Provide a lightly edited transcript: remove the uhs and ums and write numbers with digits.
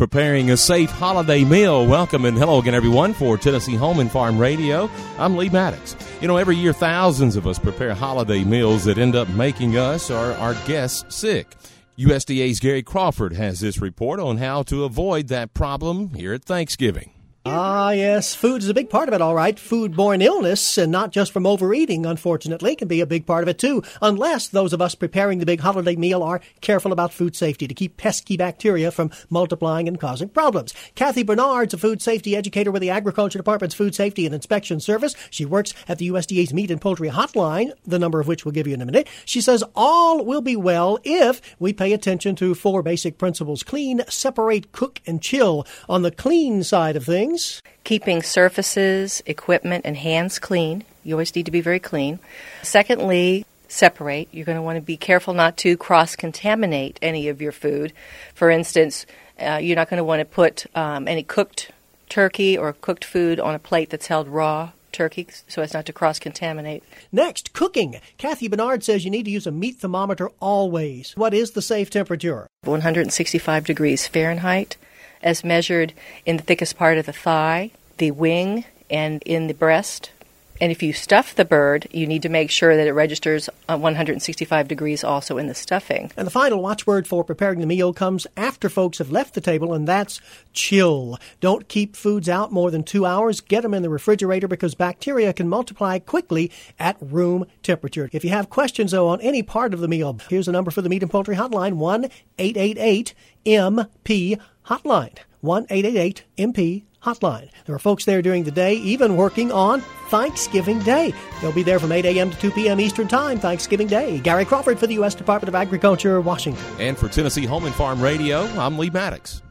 preparing a safe holiday meal. Welcome and hello again, everyone, for Tennessee Home and Farm Radio. I'm Lee Maddox. You know, every year thousands of us prepare holiday meals that end up making us or our guests sick. USDA's Gary Crawford has this report on how to avoid that problem here at Thanksgiving. Yes, food is a big part of it, all right. Food-borne illness, and not just from overeating, unfortunately, can be a big part of it, too, unless those of us preparing the big holiday meal are careful about food safety to keep pesky bacteria from multiplying and causing problems. Kathy Bernard's a food safety educator with the Agriculture Department's Food Safety and Inspection Service. She works at the USDA's Meat and Poultry Hotline, the number of which we'll give you in a minute. She says all will be well if we pay attention to 4 basic principles: clean, separate, cook, and chill. On the clean side of things, keeping surfaces, equipment, and hands clean. You always need to be very clean. Secondly, separate. You're going to want to be careful not to cross-contaminate any of your food. For instance, you're not going to want to put any cooked turkey or cooked food on a plate that's held raw turkey so as not to cross-contaminate. Next, cooking. Kathy Bernard says you need to use a meat thermometer always. What is the safe temperature? 165 degrees Fahrenheit, as measured in the thickest part of the thigh, the wing, and in the breast. And if you stuff the bird, you need to make sure that it registers 165 degrees also in the stuffing. And the final watchword for preparing the meal comes after folks have left the table, and that's chill. Don't keep foods out more than 2 hours. Get them in the refrigerator because bacteria can multiply quickly at room temperature. If you have questions, though, on any part of the meal, here's a number for the Meat and Poultry Hotline, 1-888-MP-HOTLINE. 1-888-MP Hotline. There are folks there during the day, even working on Thanksgiving Day. They'll be there from 8 a.m. to 2 p.m. Eastern Time, Thanksgiving Day. Gary Crawford for the U.S. Department of Agriculture, Washington. And for Tennessee Home and Farm Radio, I'm Lee Maddox.